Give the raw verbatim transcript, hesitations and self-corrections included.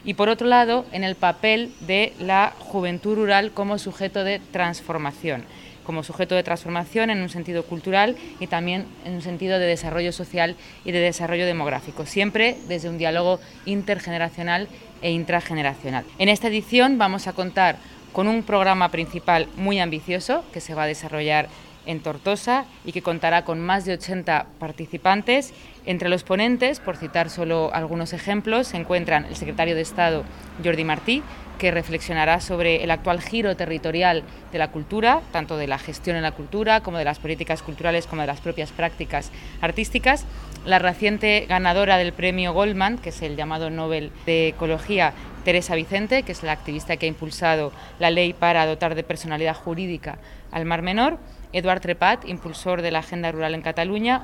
y por otro lado en el papel de la juventud rural como sujeto de transformación, como sujeto de transformación en un sentido cultural y también en un sentido de desarrollo social y de desarrollo demográfico, siempre desde un diálogo intergeneracional e intrageneracional. En esta edición vamos a contar con un programa principal muy ambicioso que se va a desarrollar en Tortosa y que contará con más de ochenta participantes. Entre los ponentes, por citar solo algunos ejemplos, se encuentran el secretario de Estado Jordi Martí, que reflexionará sobre el actual giro territorial de la cultura, tanto de la gestión en la cultura como de las políticas culturales como de las propias prácticas artísticas. La reciente ganadora del premio Goldman, que es el llamado Nobel de Ecología, Teresa Vicente, que es la activista que ha impulsado la ley para dotar de personalidad jurídica al Mar Menor. Eduard Trepat, impulsor de la Agenda Rural en Cataluña,